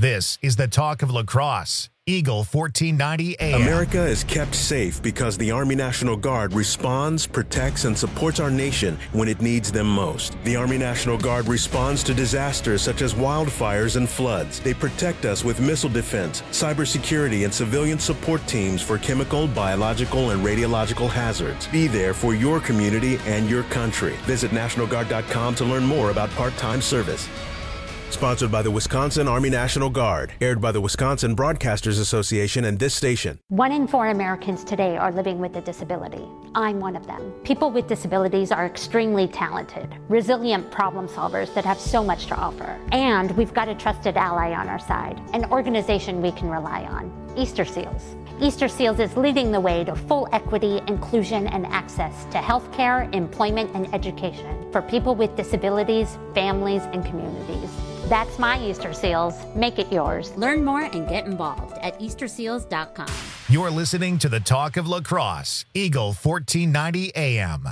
This is the Talk of Lacrosse, Eagle fourteen ninety A M. America is kept safe because the Army National Guard responds, protects, and supports our nation when it needs them most. The Army National Guard responds to disasters such as wildfires and floods. They protect us with missile defense, cybersecurity, and civilian support teams for chemical, biological, and radiological hazards. Be there for your community and your country. Visit National Guard dot com to learn more about part-time service. Sponsored by the Wisconsin Army National Guard. Aired by the Wisconsin Broadcasters Association and this station. One in four Americans today are living with a disability. I'm one of them. People with disabilities are extremely talented, resilient problem solvers that have so much to offer. And we've got a trusted ally on our side, an organization we can rely on, Easter Seals. Easter Seals is leading the way to full equity, inclusion, and access to healthcare, employment, and education for people with disabilities, families, and communities. That's my Easter Seals. Make it yours. Learn more and get involved at Easter Seals dot com. You're listening to the Talk of Lacrosse, Eagle fourteen ninety A M.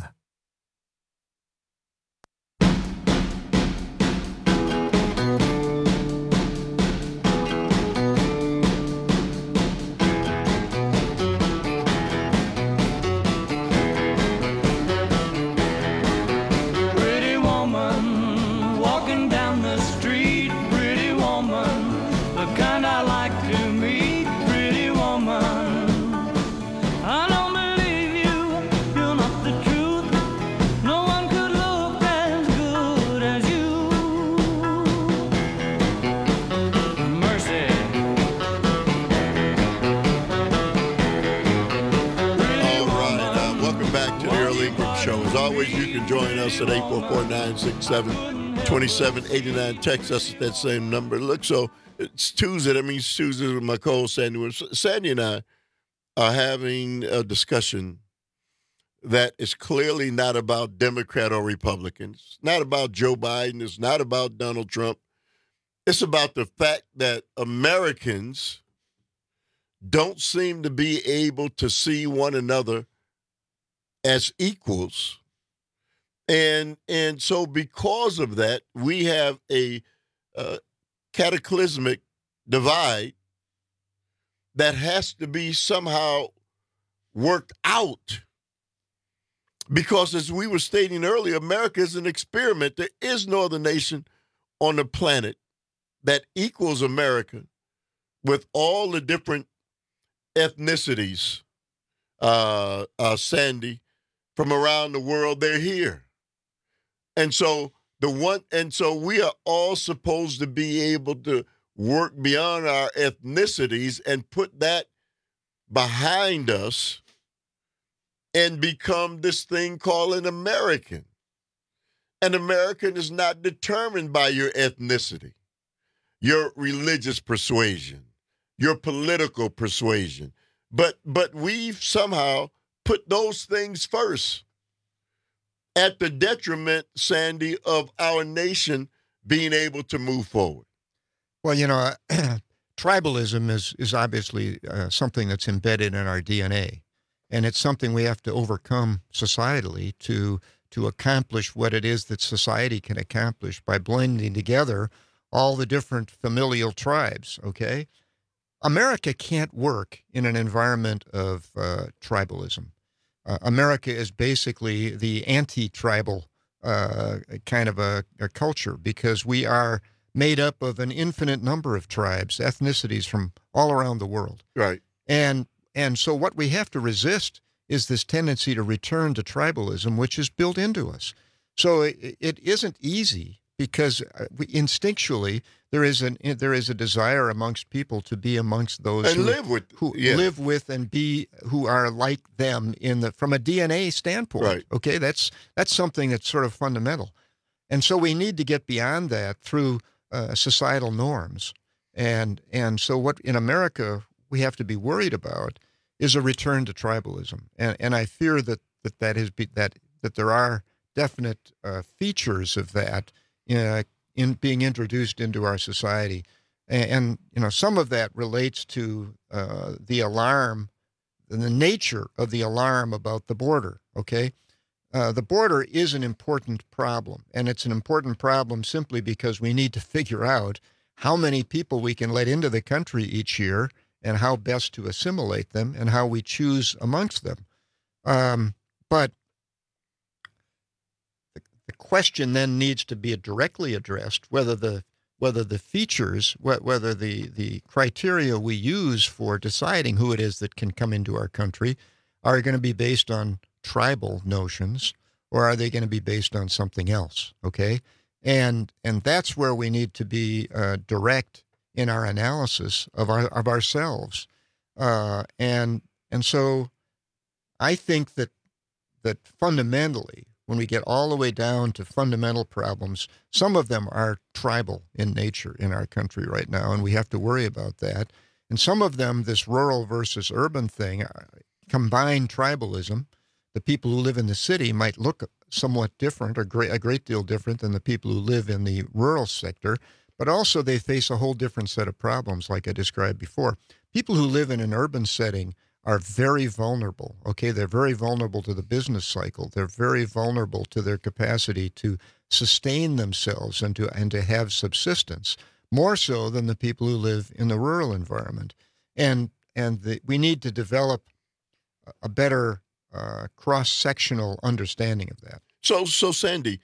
You can join us at eight four four, nine six seven, two seven eight nine. Text us at that same number. Look, so it's Tuesday. That means Tuesday with my co-host Sandy. Sandy and I are having a discussion that is clearly not about Democrat or Republicans. It's not about Joe Biden. It's not about Donald Trump. It's about the fact that Americans don't seem to be able to see one another as equals. And and so because of that, we have a uh, cataclysmic divide that has to be somehow worked out. Because as we were stating earlier, America is an experiment. There is no other nation on the planet that equals America with all the different ethnicities, uh, uh, Sandy, from around the world. They're here. And so the one, and so we are all supposed to be able to work beyond our ethnicities and put that behind us and become this thing called an American. An American is not determined by your ethnicity, your religious persuasion, your political persuasion. But but we've somehow put those things first, at the detriment, Sandy, of our nation being able to move forward. Well, you know, tribalism is, is obviously uh, something that's embedded in our D N A, and it's something we have to overcome societally to to accomplish what it is that society can accomplish by blending together all the different familial tribes, okay? America can't work in an environment of uh, tribalism. Uh, America is basically the anti-tribal uh, kind of a, a culture because we are made up of an infinite number of tribes, ethnicities from all around the world. Right. And and so what we have to resist is this tendency to return to tribalism, which is built into us. So it, it isn't easy because we, instinctually there is an there is a desire amongst people to be amongst those and who live with who yeah. live with and be who are like them in the from a D N A standpoint. Right. Okay, that's that's something that's sort of fundamental, and so we need to get beyond that through uh, societal norms, and and so what in America we have to be worried about is a return to tribalism, and and I fear that that that is be, that that there are definite uh, features of that uh, in being introduced into our society, and, and you know some of that relates to uh, the alarm, the nature of the alarm about the border. Okay, uh, the border is an important problem, and it's an important problem simply because we need to figure out how many people we can let into the country each year and how best to assimilate them and how we choose amongst them. Um, but the, the question then needs to be directly addressed, whether the whether the features, whether the, the criteria we use for deciding who it is that can come into our country are going to be based on tribal notions, or are they going to be based on something else, okay? And and that's where we need to be uh, direct in our analysis of our of ourselves. Uh, and and so I think that that fundamentally, when we get all the way down to fundamental problems, some of them are tribal in nature in our country right now, and we have to worry about that. And some of them, this rural versus urban thing, combine tribalism. The people who live in the city might look somewhat different, or great, a great deal different than the people who live in the rural sector, but also they face a whole different set of problems, like I described before. People who live in an urban setting are very vulnerable, okay? They're very vulnerable to the business cycle. They're very vulnerable to their capacity to sustain themselves and to and to have subsistence, more so than the people who live in the rural environment. And and the, we need to develop a better uh, cross-sectional understanding of that. So, so Sandy,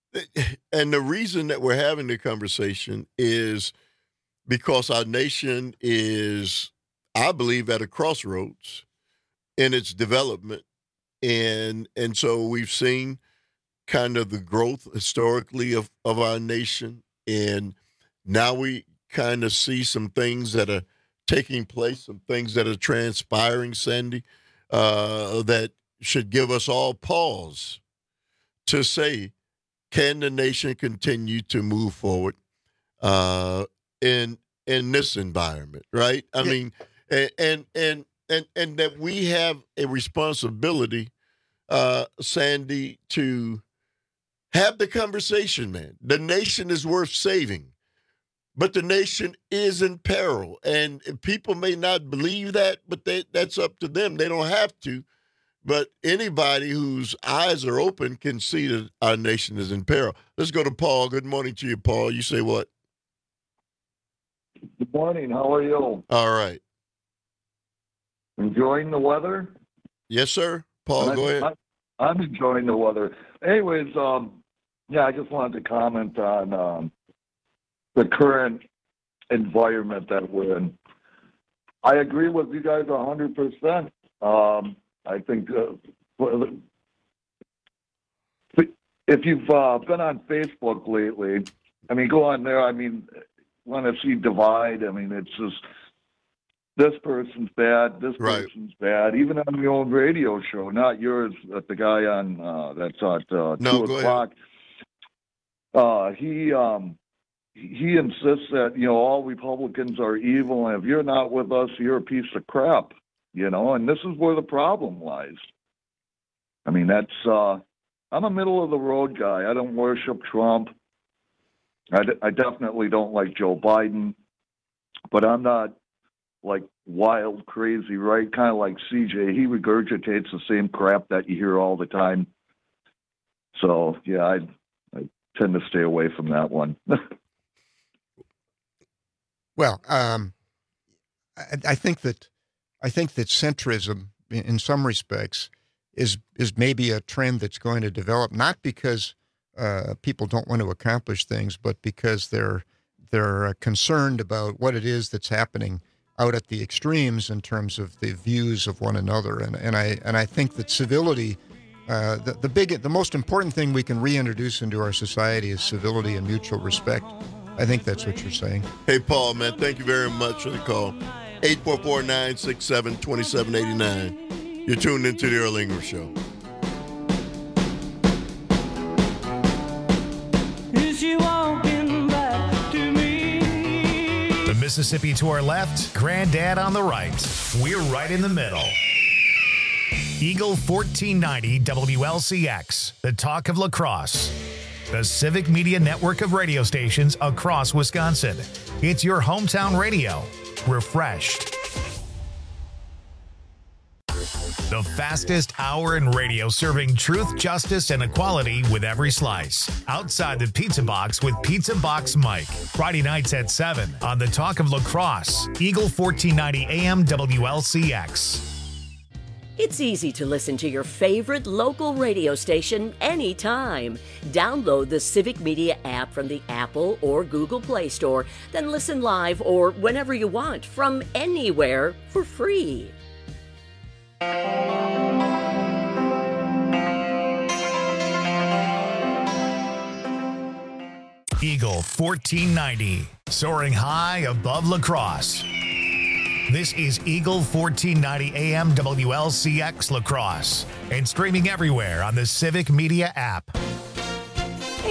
and the reason that we're having the conversation is because our nation is, I believe, at a crossroads in its development. And and so we've seen kind of the growth historically of, of our nation. And now we kind of see some things that are taking place, some things that are transpiring, Sandy, uh, that should give us all pause to say, can the nation continue to move forward uh, in in this environment, right? I yeah. mean, and, and and and and that we have a responsibility, uh, Sandy, to have the conversation, man. The nation is worth saving, but the nation is in peril, and people may not believe that, but they, that's up to them. They don't have to. But anybody whose eyes are open can see that our nation is in peril. Let's go to Paul. Good morning to you, Paul. You say what? Good morning. How are you? All right. Enjoying the weather? Yes, sir. Paul, I'm, go ahead. I'm, I'm enjoying the weather. Anyways, um, yeah, I just wanted to comment on um, the current environment that we're in. I agree with you guys one hundred percent. Um, I think uh, if you've uh, been on Facebook lately, I mean, go on there. I mean, want to see divide. I mean, it's just this person's bad, this right. person's bad. Even on your own radio show, not yours, but the guy on uh, that's at uh, no, two o'clock. Uh, he um, he insists that you know all Republicans are evil, and if you're not with us, you're a piece of crap. You know, and this is where the problem lies. I mean, that's, uh, I'm a middle of the road guy. I don't worship Trump. I, d- I definitely don't like Joe Biden, but I'm not like wild, crazy, right? Kind of like C J. He regurgitates the same crap that you hear all the time. So, yeah, I, I tend to stay away from that one. Well, um, I, I think that I think that centrism, in some respects, is is maybe a trend that's going to develop, not because uh, people don't want to accomplish things, but because they're they're uh, concerned about what it is that's happening out at the extremes in terms of the views of one another. And and I and I think that civility, uh, the the big the most important thing we can reintroduce into our society is civility and mutual respect. I think that's what you're saying. Hey, Paul, man, thank you very much for the call. eight four four, nine six seven, two seven eight nine. You're tuned into the Earl Ingram Show. Is she walking back to me? The Mississippi to our left, Granddad on the right. We're right in the middle. Eagle fourteen ninety W L C X, the talk of La Crosse. The Civic Media network of radio stations across Wisconsin. It's your hometown radio. Refreshed. The fastest hour in radio serving truth, justice, and equality with every slice. Outside the Pizza Box with Pizza Box Mike. Friday nights at seven on the Talk of La Crosse. Eagle fourteen ninety A M W L C X. It's easy to listen to your favorite local radio station anytime. Download the Civic Media app from the Apple or Google Play Store, then listen live or whenever you want from anywhere for free. Eagle fourteen ninety, soaring high above La Crosse. This is Eagle fourteen ninety A M W L C X La Crosse and streaming everywhere on the Civic Media app.